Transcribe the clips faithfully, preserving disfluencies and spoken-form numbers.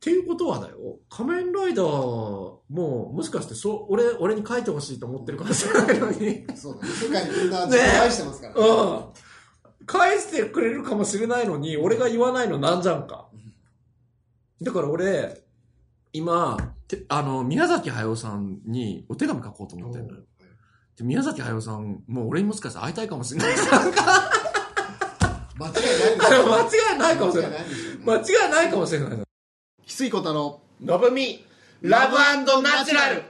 っていうことはだよ、仮面ライダーももしかしてそう俺俺に書いてほしいと思ってるかもしれないのにそうだね、世界にみんな愛してますからね。 うん。返してくれるかもしれないのに、俺が言わないのなんじゃんか。だから俺、今、てあの、宮崎駿さんにお手紙書こうと思ってるのよ。で宮崎駿さん、もう俺にもしかしたら会いたいかもしれない。なんか間違いないですよ、ね。 間違いないかもしれない。間違いないかもしれない。翡翠小太郎、 のぶみ、ラブ&ナチュラル。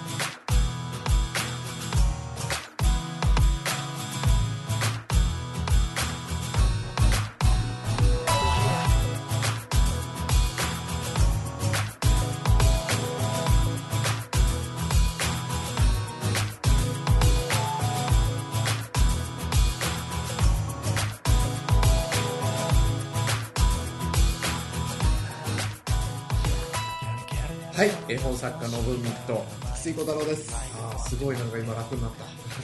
はい、絵本作家のぶみと翡翠小太郎です。 ああ、すごいなんか今楽にな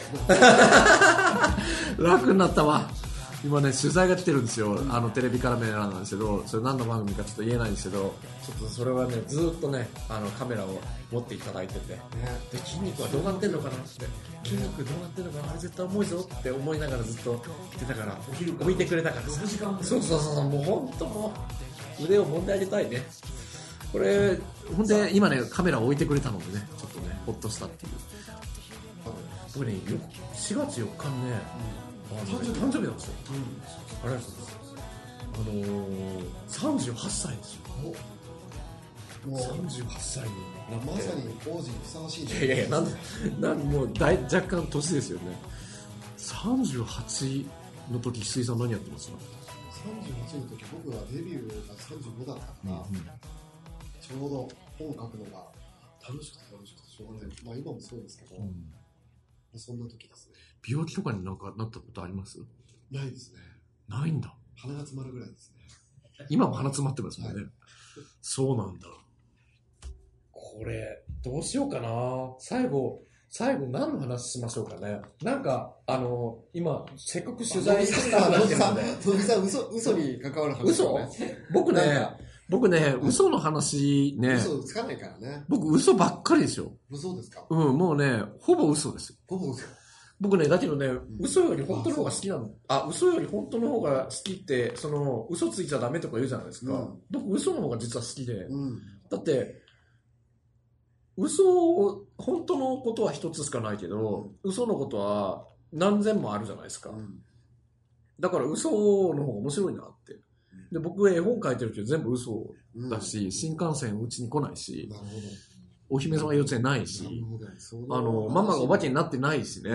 った楽になったわ。今ね、取材が来てるんですよ。あのテレビカメラなんですけど、それ何の番組かちょっと言えないんですけど、ちょっとそれはね、ずっとね、あのカメラを持っていただいてて、ね、で筋肉はどうなってんのかなって、筋肉どうなってんのかな、あれ絶対重いぞって思いながらずっと来てたから、置いてくれたからさ、そうそうそう、もう本当もう腕を揉んであげたいね。これほんで今ねカメラを置いてくれたのでね、ちょっとねホッとしたっていう。僕ねしがつよっかにね、うん、あのね誕生日なんですよ、うん、ありがとうございます。あのー、さんじゅうはっさいですよ。もうさんじゅうはっさいになって、 まさに王子にふさわしい。 いやいやいや、なんでなんもう大若干年ですよね。さんじゅうはちの時、翡翠さん何やってますか？ さんじゅうはちの時、僕はデビューがさんじゅうごだったから、うんうん、ちょうど本書くのが楽しくて楽しくてしょうがない。まあ今もそうですけど、うん、そんな時ですね。 病気とかになんかなったことあります？ ないですね。 ないんだ。 鼻が詰まるぐらいですね。 今も鼻詰まってますもんね。はい、そうなんだ。 これどうしようかな。最後最後何の話しましょうかね。なんかあの今せっかく取材した話なので、 野木さん嘘嘘に関わる話、ね。 嘘？僕ね。僕ね、嘘の話ね。 嘘つかないからね。 僕嘘ばっかりですよ。 嘘ですか？ うん、もうね、ほぼ嘘ですよ。 ほぼ嘘。 僕ね、だけどね、うん、嘘より本当の方が好きなの。あ、嘘より本当の方が好きって、その、嘘ついちゃダメとか言うじゃないですか。うん、僕嘘の方が実は好きで。うん、だって、嘘を、本当のことは一つしかないけど、うん、嘘のことは何千もあるじゃないですか。うん、だから嘘の方が面白いなって。で、僕絵本書いてるけど全部嘘だし、うん、新幹線うちに来ないし、なるほど、お姫様幼稚園ないし、あの、ママがお化けになってないしね。うん、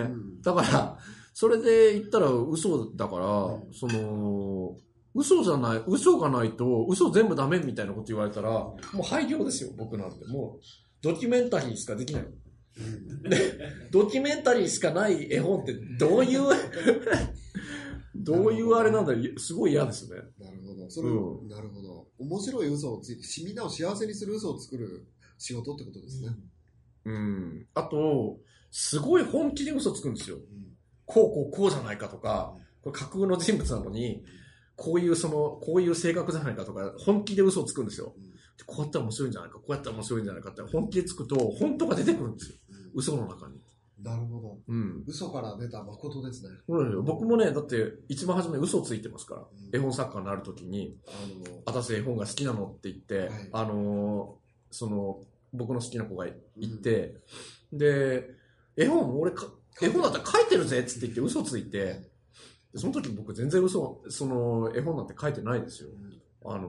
だから、それで言ったら嘘だから、うん、その、嘘じゃない、嘘がないと、嘘全部ダメみたいなこと言われたら、もう廃業ですよ、僕なんて。もう、ドキュメンタリーしかできない。で、ドキュメンタリーしかない絵本ってどういうどういうあれなんだろう、すごい嫌ですね。 なるほど。それ、うん、なるほど。面白い嘘をついて、みんなを幸せにする嘘を作る仕事ってことですね。 うん。うん、あと、すごい本気で嘘つくんですよ。うん、こうこうこうじゃないかとか、これ架空の人物なのに、こういうその、こういう性格じゃないかとか、本気で嘘をつくんですよ。うん、こうやったら面白いんじゃないか、こうやったら面白いんじゃないかって本気でつくと、本当が出てくるんですよ。うん、嘘の中に。 なるほど。うん。嘘から出た誠ですね。 そうですよ。僕もね、だって一番初め嘘ついてますから。うん、絵本作家になるときに、あの、私絵本が好きなのって言って、はい、あの、その、僕の好きな子が言って、うん、で、絵本俺か、絵本だったら書いてるぜっつって言って嘘ついて、その時僕全然嘘、その絵本なんて書いてないですよ。うん、あの、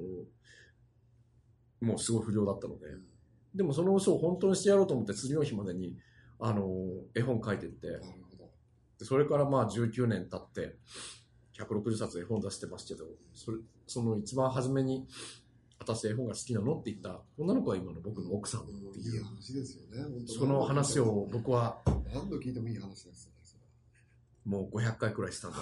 もうすごい不良だったので。うん、でもその嘘を本当にしてやろうと思って次の日までに、あの絵本書いてって、なるほど。でそれからまあじゅうきゅうねん経ってひゃくろくじゅっさつ絵本出してますけど、それその一番初めに私絵本が好きなのって言った女の子は今の僕の奥さんっていう、うん、 いい話ですよね。本当その話を僕は何度聞いてもいい話ですよね。 もうごひゃっかいくらいしたんだ、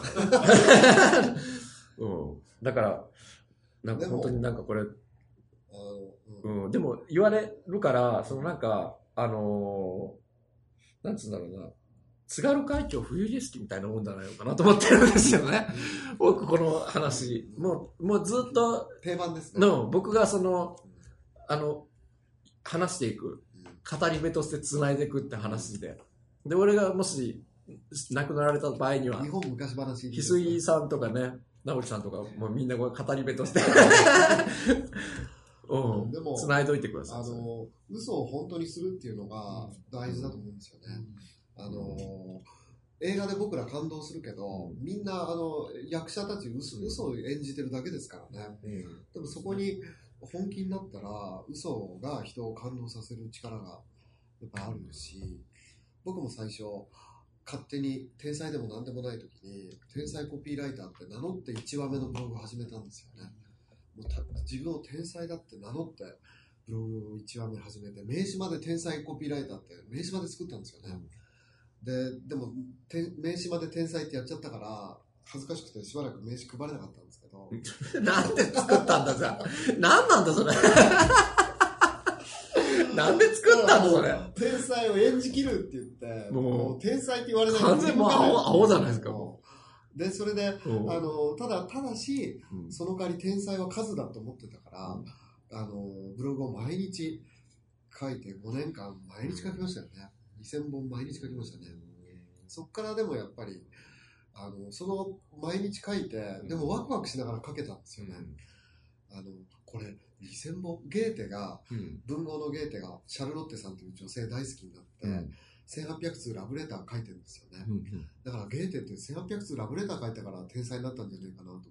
うん、だからなんか本当になんかこれあの、うんうん、でも言われるからそのなんかあのーなんつうんだろうな、津軽海峡冬景色みたいなもんじゃないのかなと思ってるんですよね。僕この話、もう、もうずっと、 定番ですね。 の、僕がその、 あの、話していく。語り部として繋いでいくって話で。で、俺がもし、亡くなられた場合には、 日本昔話。 翡翠さんとかね、直樹さんとか、もうみんなこう語り部として、うん、でも、繋いどいてください。 あの、嘘を本当にするっていうのが大事だと思うんですよね。うん、あの、映画で僕ら感動するけど、みんな、あの、役者たち嘘、嘘を演じてるだけですからね。うん、でもそこに本気になったら、嘘が人を感動させる力がやっぱあるし、僕も最初、勝手に天才でも何でもない時に天才コピーライターって名乗っていちわめのブログを始めたんですよね。もうた自分を天才だって名乗ってブログをいちわめ始めて、名刺まで天才コピーライターって名刺まで作ったんですよね。ででも名刺まで天才ってやっちゃったから恥ずかしくてしばらく名刺配れなかったんですけどなんで作ったんだじゃあ何なんだそれなんで作ったのそれ。 天才を演じきるって言って、もう天才って言われないと完全もう青、青じゃないですか、もう。で、それで、あの、ただ、ただし、うん、その代わり天才は数だと思ってたから、うん、あの、ブログを毎日書いてごねんかん毎日書きましたよね。にせんぼん毎日書きましたね。そっからでもやっぱり、あの、その毎日書いて、でもワクワクしながら書けたんですよね。うん、あの、これ、にせんぼん、ゲーテが、うん、文豪のゲーテがシャルロッテさんという女性大好きになって、うん、せんはっぴゃくつうラブレター書いてるんですよね、うんうん、だからゲーテってせんはっぴゃくつうラブレター書いたから天才になったんじゃないかなと思って、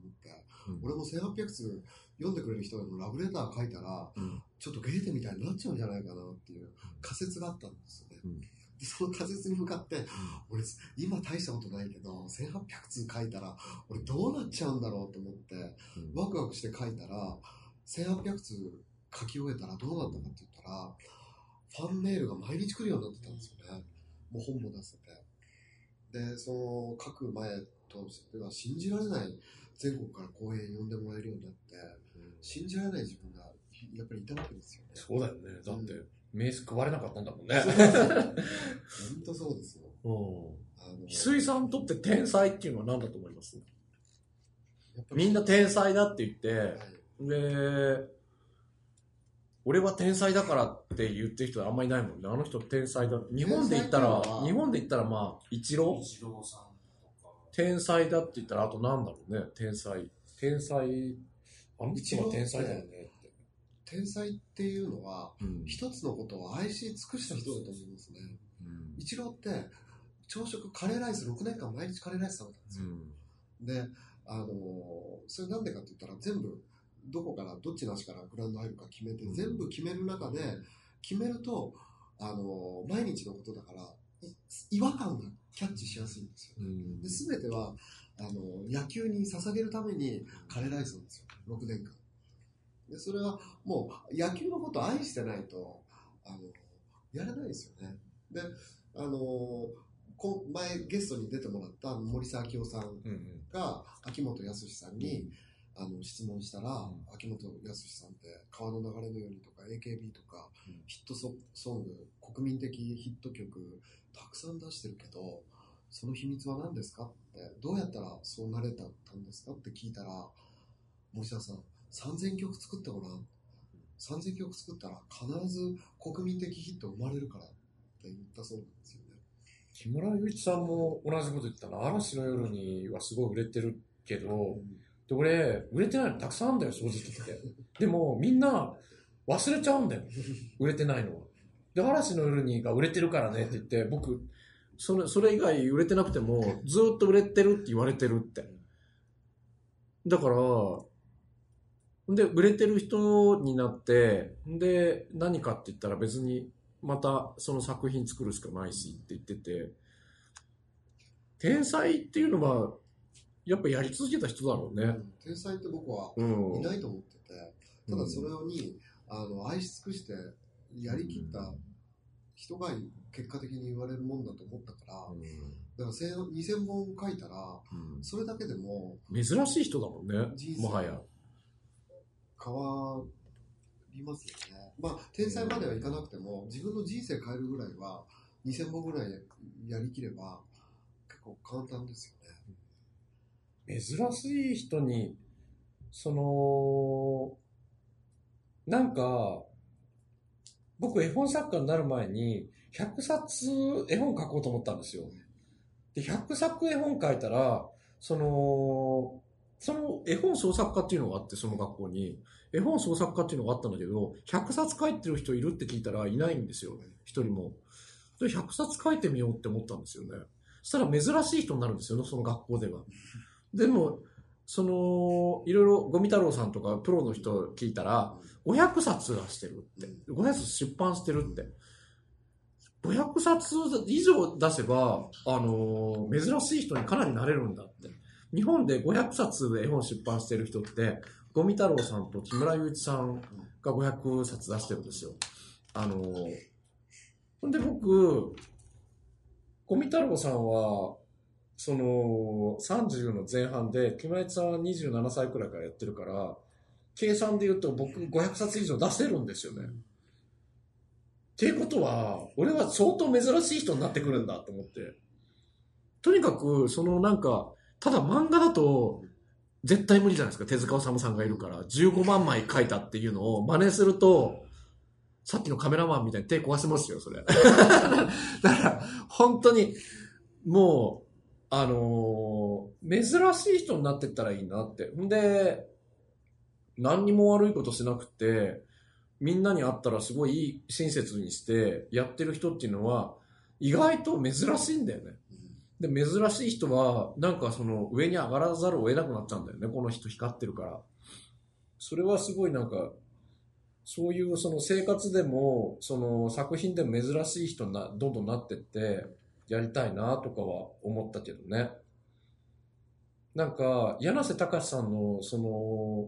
うん、俺もせんはっぴゃくつう読んでくれる人でもラブレター書いたら、うん、ちょっとゲーテみたいになっちゃうんじゃないかなっていう仮説があったんですよね、うん、でその仮説に向かって、うん、俺今大したことないけどせんはっぴゃくつう書いたら俺どうなっちゃうんだろうと思って、うん、ワクワクして書いたらせんはっぴゃくつう書き終えたらどうなったかって言ったら、ファンメールが毎日来るようになってたんですよね。もう本も出せて。で、その書く前としては信じられない全国から講演呼んでもらえるようになって、うん、信じられない自分がやっぱりいたわけですよね。 そうだよね。だって、うん、名刺配れなかったんだもんね。 本当そうですよ。 翡翠さんにとって天才っていうのは何だと思います？みんな天才だって言って、はい、で、俺は天才だからって言ってる人はあんまりいないもんね。あの人天才だ。日本で言ったら、日本で言ったらまあ、イチローイチローさんとか。天才だって言ったら、あとなんだろうね。天才。天才。あの人は天才だよねって。 天才っていうのは、うん、一つのことを愛し尽くした人だと思いますね。うん、イチローって、朝食カレーライスろくねんかん毎日カレーライス食べたんですよ。うん、で、あのー、それなんでかって言ったら全部、どこからどっちの足からグラウンド入るか決めて、うん、全部決める中で決めるとあの毎日のことだから違和感がキャッチしやすいんですよ、うん、で全てはあの野球に捧げるためにカレーライスなんですよろくねんかんで。それはもう野球のことを愛してないとあのやれないですよね。であの前ゲストに出てもらった森沢明夫さんが秋元康さんに、うんあの質問したら、うん、秋元康さんって川の流れのようにとか エーケービー とか、うん、ヒット ソ, ソング国民的ヒット曲たくさん出してるけどその秘密は何ですかってどうやったらそうなれたんですかって聞いたら森下さんさんぜんきょく作ってごらんさんぜんきょく作ったら必ず国民的ヒット生まれるからって言ったそうなんですよね。 木村祐一さんも同じこと言ったな。嵐の夜にはすごい売れてるけど、うんで俺、売れてないのたくさんあるんだよ、正直言って。でも、みんな忘れちゃうんだよ。売れてないのは。で、嵐の夜にが売れてるからねって言って、僕、それ、それ以外売れてなくても、ずっと売れてるって言われてるって。だから、で、売れてる人になって、で、何かって言ったら別に、またその作品作るしかないしって言ってて、天才っていうのは、やっぱやり続けた人だろうね。うん、 天才って僕はいないと思ってて、うん、ただそれにあの愛し尽くしてやりきった人が結果的に言われるもんだと思ったから、うん、だからにせんぼん書いたら、うん、それだけでも珍しい人だもんね。もはや変わりますよね。まあ天才まではいかなくても自分の人生変えるぐらいはにせんぼんぐらいやりきれば結構簡単ですよね。 珍しい人に、その、なんか、 僕絵本作家になる前にひゃくさつ絵本書こうと思ったんですよ。で、ひゃくさく絵本書いたら、その、その絵本創作家っていうのがあって、その学校に。絵本創作家っていうのがあったんだけど、ひゃくさつ書いてる人いるって聞いたらいないんですよ。一人も。で、ひゃくさつ書いてみようって思ったんですよね。そしたら珍しい人になるんですよね、その学校では。でも、その、いろいろゴミ太郎さんとかプロの人聞いたら、ごひゃくさつはしてるって。ごひゃくさつ出版してるって。ごひゃくさつ以上出せば、あのー、珍しい人にかなりなれるんだって。日本でごひゃくさつ絵本出版してる人って、ゴミ太郎さんと木村祐一さんがごひゃくさつ出してるんですよ。あのー、ほんで僕、ゴミ太郎さんは、その、さんじゅうの前半で、木村祐一さんはにじゅうななさいくらいからやってるから、計算で言うと僕ごひゃくさつ以上出せるんですよね。っていうことは、俺は相当珍しい人になってくるんだと思って。とにかく、そのなんか、ただ漫画だと、絶対無理じゃないですか。手塚治虫さんがいるから。じゅうごまんまい書いたっていうのを真似すると、さっきのカメラマンみたいに手壊せますよ、それ。だから、本当に、もう、あのー、珍しい人になってったらいいなって。んで、何にも悪いことしなくて、みんなに会ったらすごいいい親切にしてやってる人っていうのは意外と珍しいんだよね。で、珍しい人はなんかその上に上がらざるを得なくなっちゃうんだよね。この人光ってるから。それはすごいなんか、そういうその生活でも、その作品でも珍しい人になどんどんなってってやりたいなとかは思ったけどね。なんか、柳瀬隆さんのその、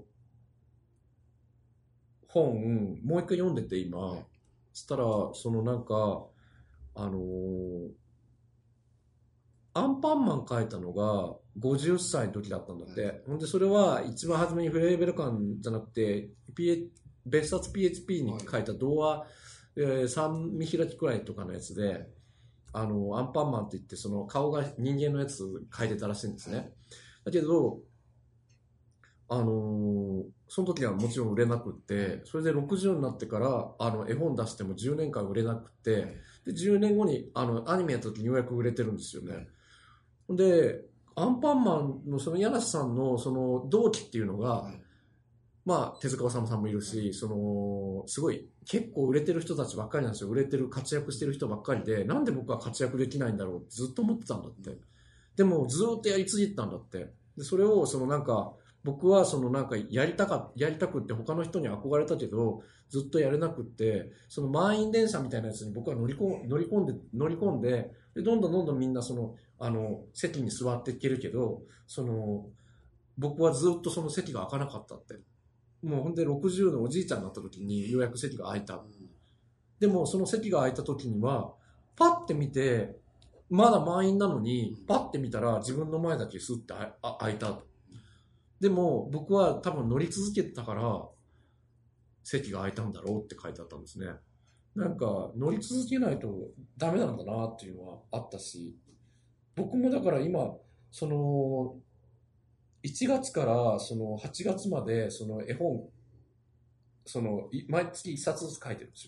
本、もう一回読んでて今、そしたら、そのなんか、あのー、アンパンマン書いたのがごじゅっさいの時だったんだって。ほんで、それは一番初めにフレーベルカンじゃなくて、P、別冊 ピーエイチピー に書いた童話、えー、三見開きくらいとかのやつで、あの、アンパンマンって言って、その顔が人間のやつ書いてたらしいんですね。だけど、あのー、その時はもちろん売れなくって、それでろくじゅうになってから、あの、絵本出してもじゅうねんかん売れなくって、で、じゅうねんごに、あの、アニメやった時にようやく売れてるんですよね。で、アンパンマンのその柳瀬さんのその同期っていうのが、まあ、手塚治虫さんもいるし、その、すごい、結構売れてる人たちばっかりなんですよ。売れてる、活躍してる人ばっかりで、なんで僕は活躍できないんだろうってずっと思ってたんだって。でも、ずっとやり続けてたんだって。で、それを、そのなんか、僕はそのなんかやりたか、やりたくって他の人に憧れたけど、ずっとやれなくって、その満員電車みたいなやつに僕は乗り込ん、乗り込んで、乗り込んで、で、どんどんどんどんみんなその、あの、席に座っていけるけど、その、僕はずっとその席が開かなかったって。もうほんでろくじゅうのおじいちゃんになった時にようやく席が開いた。でもその席が開いた時には、パッて見て、まだ満員なのに、パッて見たら自分の前だけスッて開いた。でも僕は多分乗り続けてたから席が空いたんだろうって書いてあったんですね。なんか乗り続けないとダメなんだなっていうのはあったし、僕もだから今そのいちがつからそのはちがつまでその絵本その毎月いっさつずつ書いてるんですよ。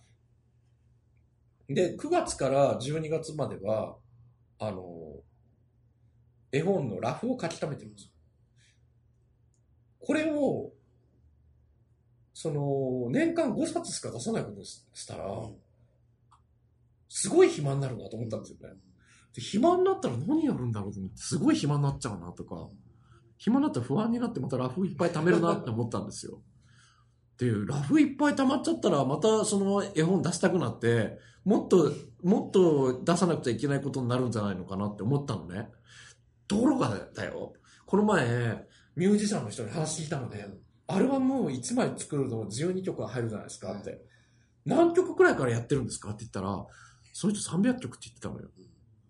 でくがつからじゅうにがつまではあの絵本のラフを書き溜めてるんですよ。これを、その、年間ごさつしか出さないことにしたら、すごい暇になるなと思ったんですよね。で、暇になったら何やるんだろうと思って、すごい暇になっちゃうなとか、暇になったら不安になってまたラフいっぱい貯めるなって思ったんですよ。で、ラフいっぱい貯まっちゃったら、またその絵本出したくなって、もっと、もっと出さなくちゃいけないことになるんじゃないのかなって思ったのね。ところがだよ、この前、ミュージシャンの人に話聞いたのね。アルバムをいちまい作るのじゅうにきょく入るじゃないですかって。何曲くらいからやってるんですかって言ったら、その人さんびゃっきょくって言ってたのよ。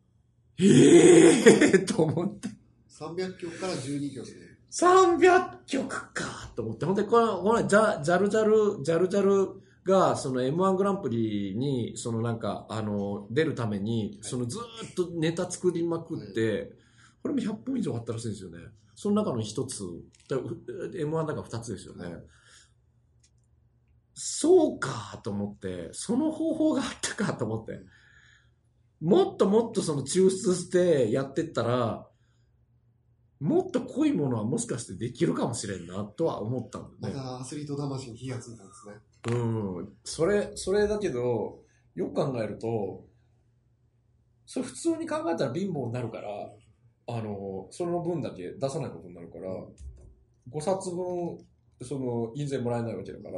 ええーと思って。 さんびゃっきょくからじゅうにきょくで。 さんびゃっきょくかと思って。ほんで、この、このジャ、ジャルジャル、ジャルジャルが、その エムワン グランプリに、そのなんか、あの、出るために、そのずっとネタ作りまくって、これもひゃっぽん以上あったらしいんですよね。その中の一つ、エムワン だから二つですよね。 そうかと思って、その方法があったかと思って、もっともっとその抽出してやってったら、もっと濃いものはもしかしてできるかもしれんなとは思ったんだね。 またアスリート魂に火がついたんですね。 うん。それ、それだけど、よく考えると、それ普通に考えたら貧乏になるから、あの、その分だけ出さないことになるから、ごさつぶん、その、印税もらえないわけだから、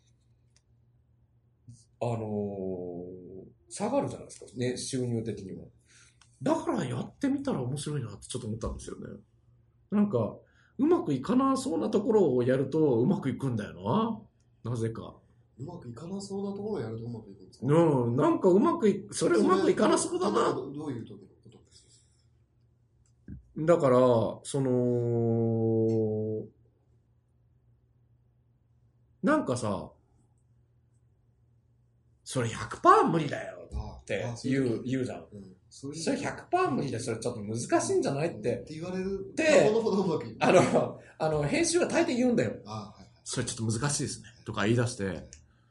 あのー、下がるじゃないですか。ね、収入的にも。だからやってみたら面白いなってちょっと思ったんですよね。なんか、うまくいかなそうなところをやるとうまくいくんだよな。なぜか。 うまくいかなそうなところをやるとうまくいくんですか？ うん、なんかうまくい、それうまくいかなそうだな。 どういうことですか？ だから、その、なんかさ、それ ひゃくパーセント 無理だよって言う、言うじゃん。うん、それ ひゃくパーセント 無理で、それちょっと難しいんじゃないって。 って言われる。 で、 ほどほどうまくいく。 あの、あの、編集は大抵言うんだよ。 あ、はいはい、 それちょっと難しいですね。とか言い出して、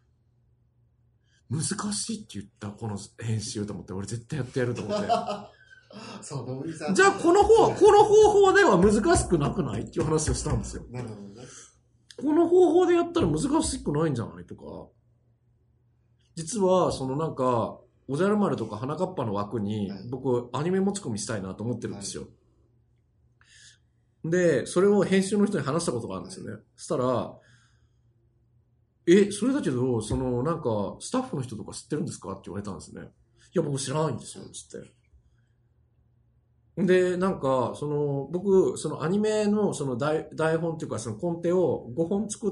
難しいって言ったこの編集と思って、俺絶対やってやると思って。 そう、野森さん。 じゃあこの方、この方法では難しくなくないっていう話をしたんですよ。 なるほどね。 この方法でやったら難しくないんじゃないとか。実は、そのなんか、おじゃる丸とか花かっぱの枠に、僕、アニメ持ち込みしたいなと思ってるんですよ。はい、で、それを編集の人に話したことがあるんですよね。はい、そしたら、え、それだけど、その、なんか、スタッフの人とか知ってるんですかって言われたんですね。いや、僕知らないんですよ、つって。で、なんか、その、僕、そのアニメの、その台、台本っていうか、そのコンテをごほん作って、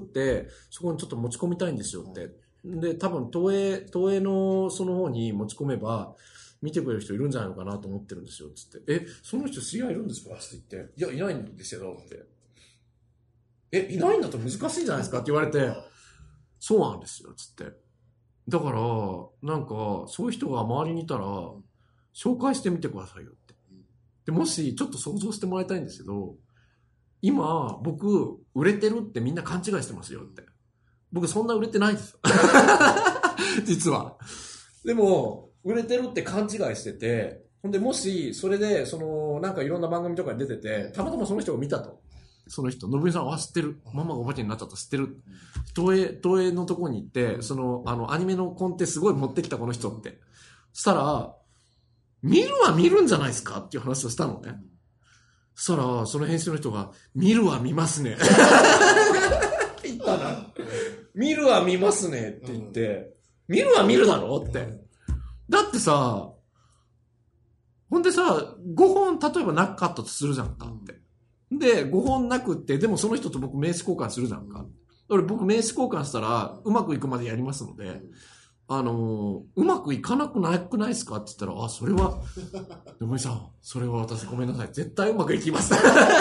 そこにちょっと持ち込みたいんですよって。で、多分、東映、東映のその方に持ち込めば、見てくれる人いるんじゃないのかなと思ってるんですよ、つって。え、その人知り合いいるんですかって言って。いや、いないんですよ、って。え、いないんだと難しいんじゃないですかって言われて、そうなんですよ、つって。だから、なんか、そういう人が周りにいたら、紹介してみてくださいよって。で、もし、ちょっと想像してもらいたいんですけど、今、僕、売れてるってみんな勘違いしてますよって。僕、そんな売れてないです。実は。でも、売れてるって勘違いしてて、ほんで、もし、それで、その、なんかいろんな番組とかに出てて、たまたまその人が見たと。その人、のぶみさんは知ってる。ママがお化けになっちゃった知ってる。東映、東映のとこに行って、その、あの、アニメのコンテすごい持ってきたこの人って。そしたら、見るは見るんじゃないですかっていう話をしたのね。そしたら、その編集の人が、見るは見ますね。って言ったな。見るは見ますねって言って、見るは見るだろって。だってさ、ほんでさ、ごほん例えばなかったとするじゃんかって。で、ごほんなくって、でもその人と僕名刺交換するじゃんか。俺僕名刺交換したら、うまくいくまでやりますので、あのー、うまくいかなくなくないですかって言ったら、あ、それは、野森さん、それは私ごめんなさい。絶対うまくいきます。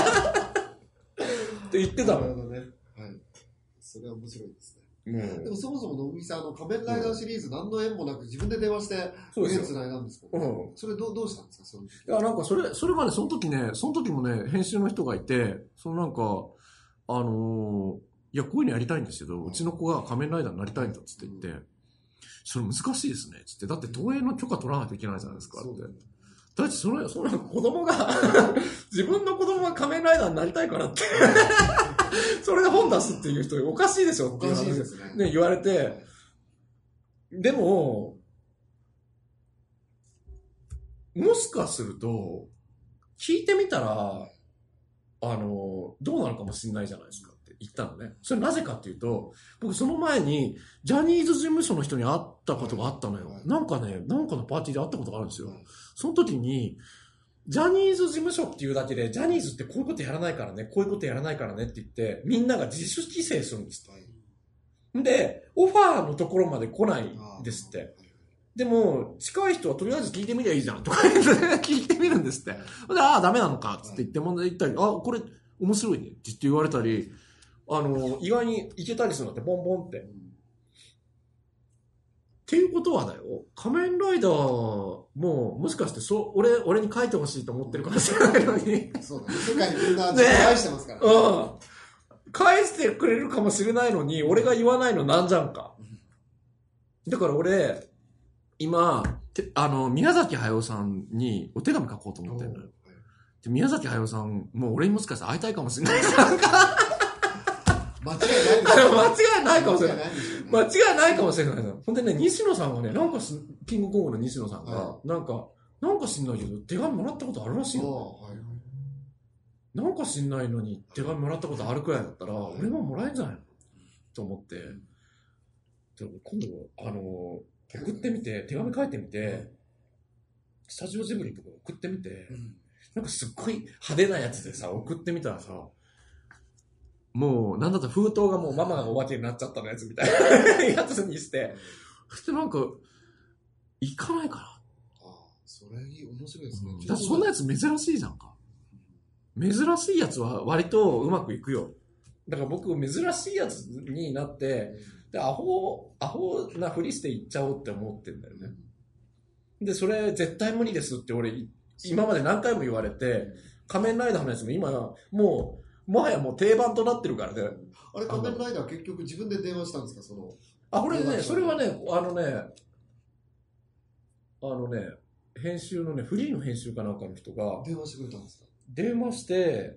って言ってたの。なるほどね。 はい。それは面白いですね。 うん、 でもそもそも野森さん、あの、仮面ライダーシリーズ何の縁もなく自分で電話して、そうですよ。繋いだんですか、うん、それどう、どうしたんですかその時。 いや、なんかそれ、それがね、その時ね、その時もね、編集の人がいて、そのなんか、あのー、いや、こういうのやりたいんですけど、うちの子が仮面ライダーになりたいんだっつって言って、うん、それ難しいですね、つって。だって東映の許可取らないといけないじゃないですか、って。だってその、その子供が、自分の子供が仮面ライダーになりたいからって。それで本出すっていう人おかしいでしょっていう話ですね。ね、言われて。でも、もしかすると、聞いてみたら、あの、どうなるかもしれないじゃないですかって言ったのね。それなぜかっていうと、僕その前に、ジャニーズ事務所の人に会ったことがあったのよ。なんかね、なんかのパーティーで会ったことがあるんですよ。その時に、ジャニーズ事務所っていうだけで、ジャニーズってこういうことやらないからね、こういうことやらないからねって言って、みんなが自主規制するんですって。で、オファーのところまで来ないんですって。でも、近い人はとりあえず聞いてみりゃいいじゃんとか聞いてみるんですって。で、ああ、ダメなのかって言って問題言ったり、あ、これ面白いねって言われたり、あの、意外にいけたりするんだって、ポンポンって。っていうことはだよ、仮面ライダーも、もしかしてそう、俺、俺に書いてほしいと思ってるかもしれないのに。 そうだね。世界にみんな愛してますから、ね。 うん。 返してくれるかもしれないのに、俺が言わないのなんじゃんか。だから俺、今、てあの、宮崎駿さんにお手紙書こうと思ってるのよ。で宮崎駿さん、もう俺にもしかしたら会いたいかもしれない。なんか間違いないですよ、ね、 間違いないかもしれない。間違いないかもしれない。ほんでね、西野さんがね、なんかキングコングの西野さんが、はい、なんか、なんか知んないけど、手紙もらったことあるらしいよ、はい。なんか知んないのに手紙もらったことあるくらいだったら、はい、俺ももらえんじゃないのと思って、で今度、あの、送ってみて、手紙書いてみて、はい、スタジオジブリとか送ってみて、うん、なんかすっごい派手なやつでさ、送ってみたらさ、もう、なんだったら封筒がもうママがお化けになっちゃったのやつみたいなやつにして、そしてなんか、行かないから。ああ、それ面白いですね。うん、 だそんなやつ珍しいじゃんか。珍しいやつは割とうまくいくよ。だから僕、珍しいやつになって、で、アホ、アホなふりして行っちゃおうって思ってんだよね。で、それ絶対無理ですって俺、今まで何回も言われて、仮面ライダーのやつも今、もう、もはやもう定番となってるからね。 あれ、仮面ライダー結局自分で電話したんですか、その。 あ、これね、それはね、あのね、あのね、編集のね、フリーの編集かなんかの人が。 電話してくれたんですか？ 電話して、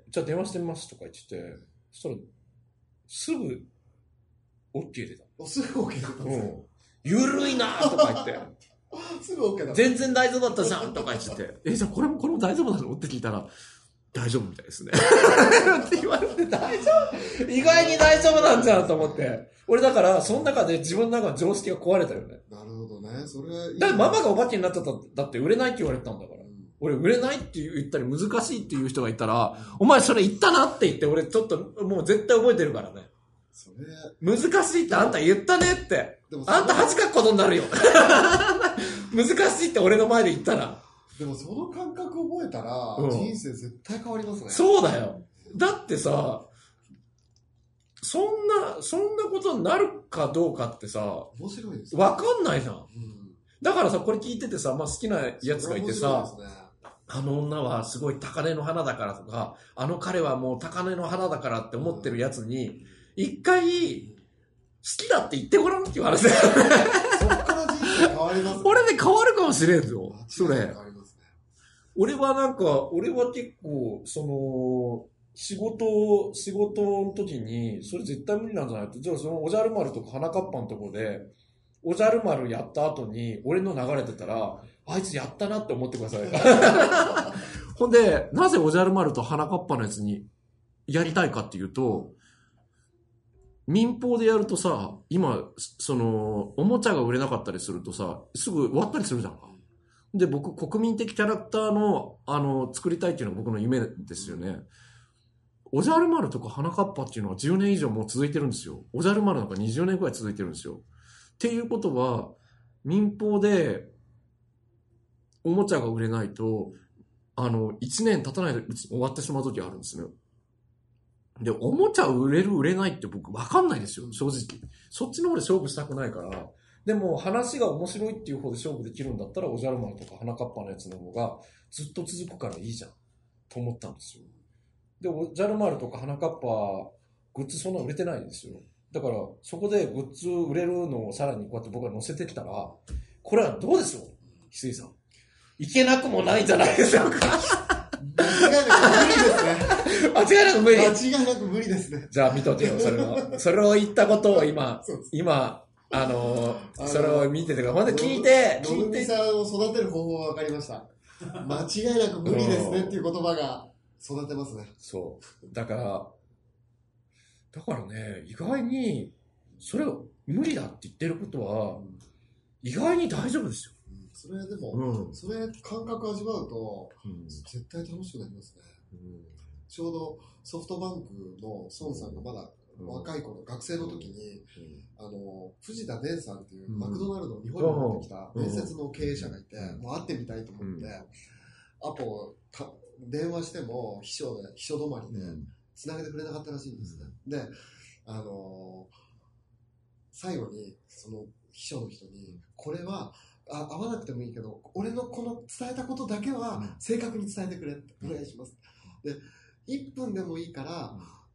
じゃあ電話してみますとか言ってて、そしたら、すぐ、OK 出た。 すぐ OK 出たんですか？うん。 ゆるいなとか言って。 すぐ OK だった。 全然大丈夫だったじゃんとか言ってて。え、じゃあこれも、これも大丈夫なのって聞いたら、大丈夫みたいですね。って言われて大丈夫意外に大丈夫なんじゃんと思って。俺だから、その中で自分の中の常識が壊れたよね。 なるほどね。それはいい。 だってママがお化けになっちゃった。だって売れないって言われたんだから。うん、俺売れないって言ったり難しいっていう人がいたら、うん、お前それ言ったなって言って俺ちょっともう絶対覚えてるからね。それ難しいってあんた言ったねって。あんた恥かくことになるよ。難しいって俺の前で言ったら。 でもその感覚覚えたら、うん、人生絶対変わりますね。 そうだよ。だってさ、そんな、そんなことになるかどうかってさ、 面白いですね。 わかんないじゃん。うん、だからさ、これ聞いててさ、まあ、好きなやつがいてさ、ね、あの女はすごい高嶺の花だからとか、あの彼はもう高嶺の花だからって思ってるやつに、一回、好きだって言ってごらんって言われて。そっから人生変わりますね。 俺で変わるかもしれんぞ。それ。俺はなんか、俺は結構、その、仕事、仕事の時に、それ絶対無理なんじゃないって。じゃあそのおじゃる丸とか花かっぱのところで、おじゃる丸やった後に、俺の流れてたら、あいつやったなって思ってください。ほんで、なぜおじゃる丸と花かっぱのやつにやりたいかっていうと、民放でやるとさ、今、その、おもちゃが売れなかったりするとさ、すぐ終わったりするじゃんか。で、僕、国民的キャラクターの、あの、作りたいっていうのが僕の夢ですよね。おじゃる丸とか花かっぱっていうのはじゅうねん以上もう続いてるんですよ。おじゃる丸なんかにじゅうねんくらい続いてるんですよ。っていうことは、民放で、おもちゃが売れないと、あの、いちねん経たないで終わってしまう時があるんですね。で、おもちゃ売れる売れないって僕わかんないですよ、正直。そっちの方で勝負したくないから。でも話が面白いっていう方で勝負できるんだったら、おじゃる丸とか花かっぱのやつの方がずっと続くからいいじゃん。と思ったんですよ。で、おじゃる丸とか花かっぱ、グッズそんな売れてないんですよ。だから、そこでグッズ売れるのをさらにこうやって僕が載せてきたら、これはどうでしょう翡翠さん。いけなくもないんじゃないでしょうか。 間違いなく無理ですね。 間違いなく無理。 間違いなく無理ですね。 じゃあ見とけよ、それを。それを言ったことを今、今、あのー、それを見ててか、ほんで聞いて、 聞いて。さんを育てる方法が分かりました。間違いなく無理ですねっていう言葉が育てますね。 そう。だから、だからね、意外に、それを無理だって言ってることは、意外に大丈夫ですよ。 それでも、うん、それ感覚味わうと、うん、絶対楽しくなりますね、うん、ちょうどソフトバンクの孫さんがまだ若い頃、うん、学生の時に、うん、あの藤田伝さんっていう、うん、マクドナルド日本に持ってきた伝説の経営者がいて、うん、もう会ってみたいと思って、うん、アポか電話しても秘書で秘書止まりで繋げてくれなかったらしいんですね、うん、であの最後にその秘書の人にこれはあ会わなくてもいいけど俺のこの伝えたことだけは正確に伝えてくれってお願いします、でいっぷんでもいいから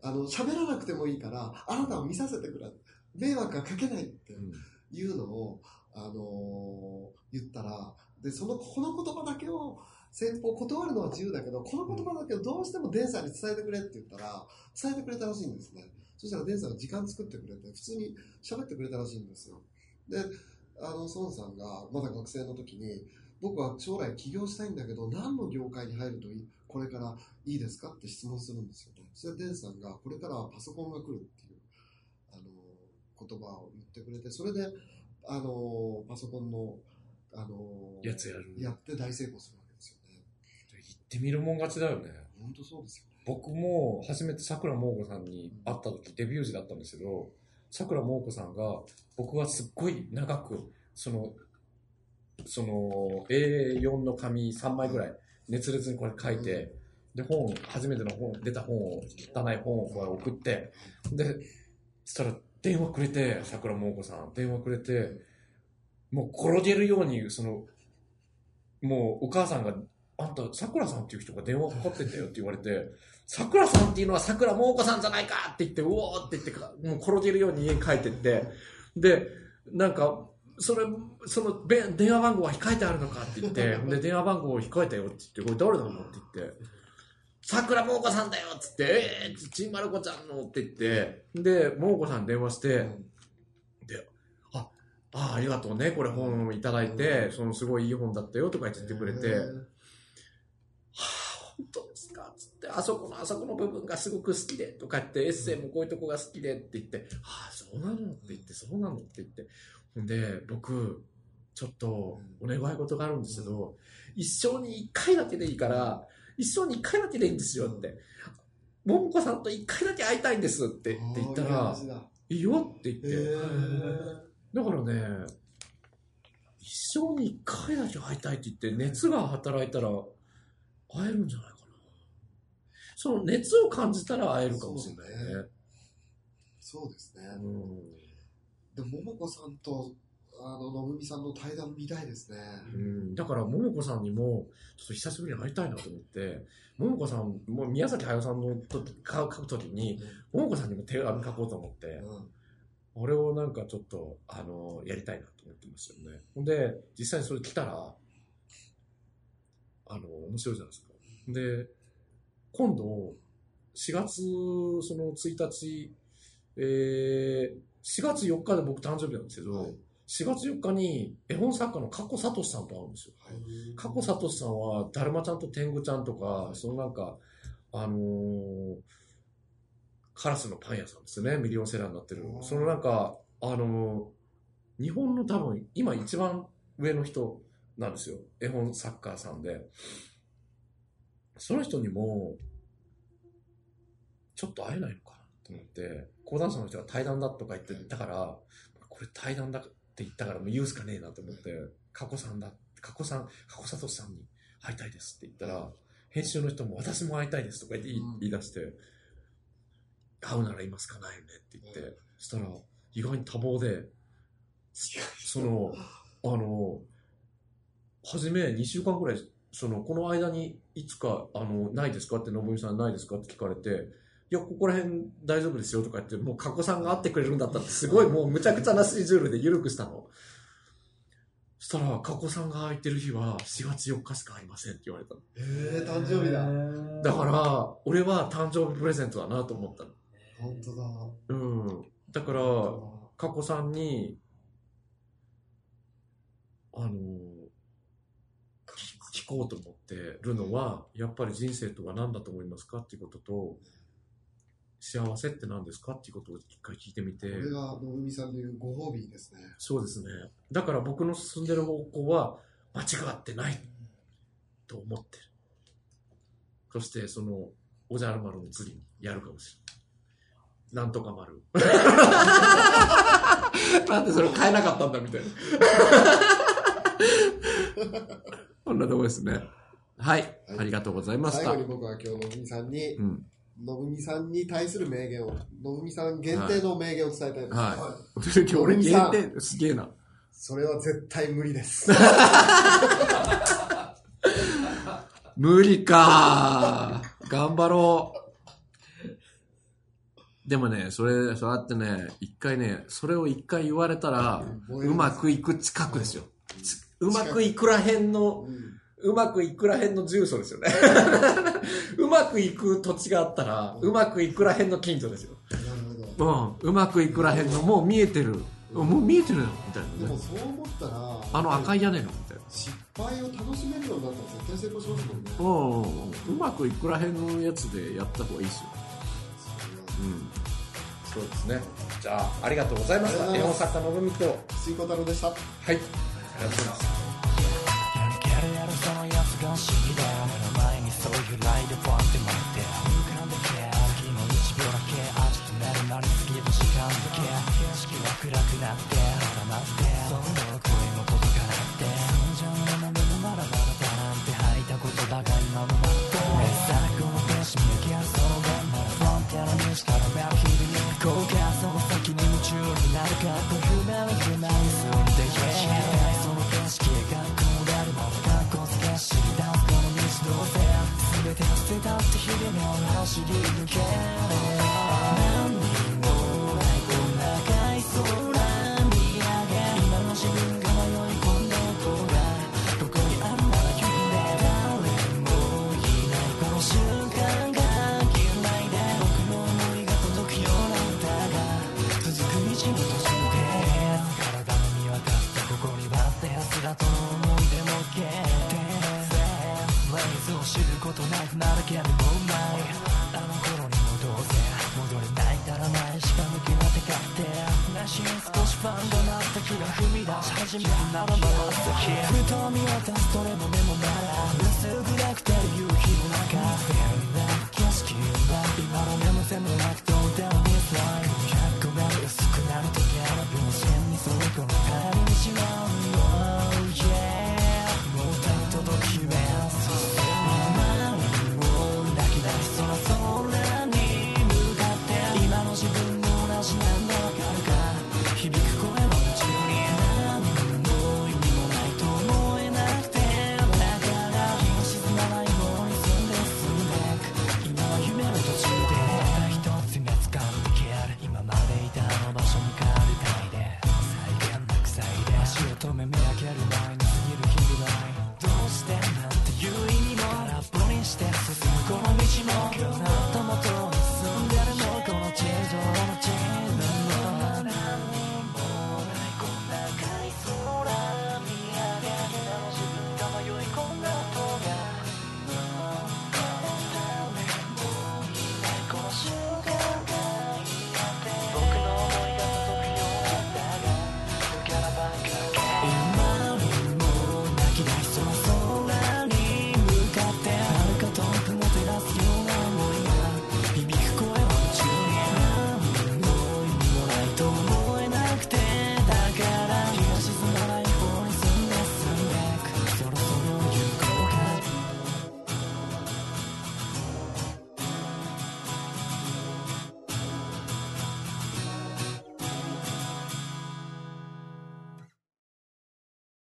あの、喋らなくてもいいから、あなたを見させてくれ。迷惑はかけないっていうのを、あのー、言ったら、で、その、この言葉だけを、先方断るのは自由だけど、この言葉だけをどうしてもデンさんに伝えてくれって言ったら、伝えてくれたらしいんですね。そしたらデンさんが時間作ってくれて、普通に喋ってくれたらしいんですよ。で、あの、孫さんがまだ学生の時に、僕は将来起業したいんだけど、何の業界に入るといい、これからいいですかって質問するんですよね。それでデンさんが、これからはパソコンが来るっていう、あの、言葉を言ってくれて、それで、あの、パソコンの、あの、 やつやる。 やって大成功するわけですよね。 言ってみるもん勝ちだよね。 本当そうですよね。 僕も初めて桜桃子さんに会った時、デビュー時だったんですけど、桜桃子さんが、僕はすっごい長く、その、その エーよん の紙さんまいぐらい熱烈にこれ書いて、で本初めての本出た本を汚い本をこれ送って、でそしたら電話くれて、桜桃子さん電話くれて、もう転げるように、そのもうお母さんが、あんた桜さんっていう人が電話かかってんだよって言われて、桜さんっていうのは桜桃子さんじゃないかって言って、うおーって言って、もう転げるように家に帰ってって、でなんかそれ、その電話番号は控えてあるのかって言って、で、電話番号を控えたよって言って、これ誰だろうって言って、桜桃子さんだよって言って、えー、ちんまる子ちゃんのって言って、で、桃子さんに電話して、で、あ、あ、ありがとうね、これ本いただいて、そのすごいいい本だったよとか言ってくれて、はぁ、本当ですかつって、あそこのあそこの部分がすごく好きでとか言って、エッセイもこういうとこが好きでって言って、はぁ、そうなのって言って、そうなのって言って、で、僕、ちょっとお願い事があるんですけど、一生に一回だけでいいから、一生に一回だけでいいんですよって。桃子さんと一回だけ会いたいんですってって言ったら、いいよって言って。だからね、一生に一回だけ会いたいって言って、熱が働いたら会えるんじゃないかな。その熱を感じたら会えるかもしれないね。 そうですね。 うんでも、桃子さんと、あの、のぶみさんの対談見たいですね。 うん。だから、桃子さんにも、ちょっと久しぶりに会いたいなと思って、桃子さん、もう宮崎駿さんのと書くときに、うん、桃子さんにも手紙書こうと思って、うん、俺をなんかちょっと、あの、やりたいなと思ってますよね。ほんで、実際にそれ来たら、あの、面白いじゃないですか。で、今度、しがつ、そのついたち、えー、しがつよっかで僕誕生日なんですけど、はい、しがつよっかに絵本作家の加古聡さんと会うんですよ。加古聡さんはだるまちゃんと天狗ちゃんとか、はい、そのなんか、あのー、カラスのパン屋さんですね、ミリオンセラーになってる。そのなんか、あのー、日本の多分今一番上の人なんですよ。絵本作家さんで。その人にも、ちょっと会えないのかなと思って、講談社の人が対談だとか言ってたから、これ対談だって言ったからもう言うしかねえなと思って、加古さんだ、加古さん、加古聡さんに会いたいですって言ったら、編集の人も私も会いたいですとか言って言い、言い出して、会うなら今しかないよねって言って、そしたら意外に多忙で、その、あの、はじめにしゅうかんくらい、その、この間にいつか、あの、ないですかって、のぶみさんないですかって聞かれて、いや、ここら辺大丈夫ですよとか言って、もう加古さんが会ってくれるんだったってすごいもうむちゃくちゃなスケジュールで緩くしたの。そしたら、加古さんが空いてる日はしがつよっかしかありませんって言われたの。 へぇ、誕生日だ。 だから、俺は誕生日プレゼントだなと思ったの。 本当だ。 うん。だから、加古さんに、あの、聞こうと思ってるのは、やっぱり人生とは何だと思いますかっていうことと、幸せって何ですかっていうことを一回聞いてみて。 これがのぶみさんの言うご褒美ですね。 そうですね。だから僕の進んでる方向は間違ってないと思ってる。そしてそのおじゃる丸の次にやるかもしれない。なんとか丸。なんでそれ変えなかったんだみたいな。こんなとこですね。はい、はい。ありがとうございました。 最後に僕は今日のぶみさんに、うん、のぶみさんに対する名言を、のぶみさん限定の名言を伝えたいです。はい。はい、 今日俺限定、すげえな。 それは絶対無理です。 無理かー。頑張ろう。 でもね、それ、そうやってね、一回ね、それを一回言われたら、うまくいく近くですよ。うまくいくらへんの、うまくいくらへんの住所ですよね。うまくいく土地があったら、うまくいくらへんの近所ですよ。 なるほど。 うん、うまくいくらへんの、もう見えてる。もう見えてるよ、みたいな、ね。 でもそう思ったら、 あの赤い屋根の、みたいな。 失敗を楽しめるようになったら絶対成功しますもんね。 うん、うまくいくらへんのやつでやった方がいいですよ。うん。そうですね。じゃあ、ありがとうございました。絵本作家のぶみと、 水子太郎でした。はい。 ありがとうございます。 そのやつが不思議だ目の前にそういうライドポンって待って浮かんでけ気のいちびょうだけ味となるなりすぎる時間だけ景色は暗くなって絡まってその声も届かなくてそんじゃんの目もまだまだだなんて吐いたことだが今もまって目先のページ見上げるそのままフロンティアのニュースから目を切りに行こうかその先に夢中になるかと夢は夢に住んでけその景色がこうなるまで知りだすこの道どうせ全てを捨てたって日々の走り抜け何にもないこんな赤い空見上げ今の自分が迷い込んだ音がここにあるなら言うんで誰もいないこの瞬間が嫌いで僕の思いが届くような歌が続く道の途中で体の見渡すとここにはってやつらとの思い出も消えてを知ることなくなるけれどもないあの頃に戻せ戻れないならないしか向きな手がって内心少しファンとなった気が踏み出し始めるならば先ふと見渡すとれも目もなら薄暗くて夕日の中景色は今の目も全部なくどうでも見えないひゃくごが薄くなる時あの分線にそれこの帰り道は Oh yeah もう届き目自分も同じなんだわかるか響く声の中に何の意味もないと思えなくてだから日が沈まない方に進んで進んでいく今は夢の途中でまた一つ目掴んで消える今までいたあの場所に帰りたいで際限なく咲いて足を止め見上げる前